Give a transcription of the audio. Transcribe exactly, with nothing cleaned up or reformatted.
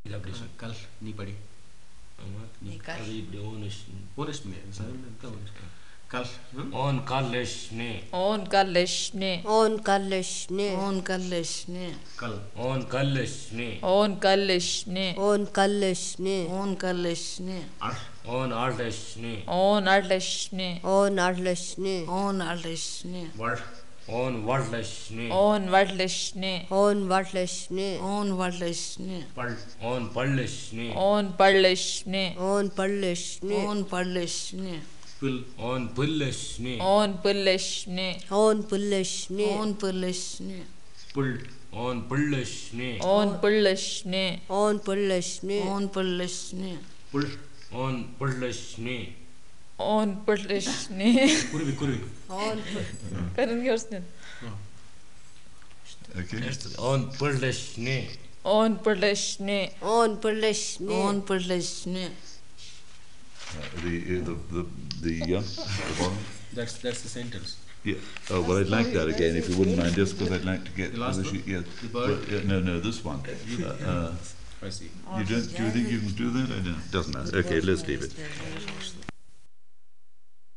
Elaboration. Kal ni padi. Ni kal. Kal ibn honest. Honest me. Sa honest. Kal. On kaleshne. On kaleshne. On kaleshne. On kaleshne. Kal. On kaleshne. On kaleshne. On kaleshne. On kaleshne. Ar. On ardeshne. On arleshne. On arleshne. On arleshne. Word. On wardleshne. On varleshne. On varleshne. On varleshne. Pal. On parleshne. On parleshne. On parleshne. On parleshne. Pul. On pulleshne. On pulleshne. On pulleshne. On pulleshne. Pull. On pulleshne. On pulleshne. On pulleshne. On pulleshne. Pull. On pulleshne. On pulleshne. Kurvi kurvi. On Karın görsün. Okay. On pulleshne. On pulleshne. On pulleshne. On pulleshne. Uh, the, uh, the the the uh, the bottom. That's that's the sentence. Yeah. Oh well, I'd like that again if you wouldn't mind, just because I'd like to get The last the one? sheet. Yeah. The bird? But, yeah, no, no, this one. Uh, uh, I see. you don't? Do you think you can do that? I don't. Doesn't matter. Okay, let's leave it.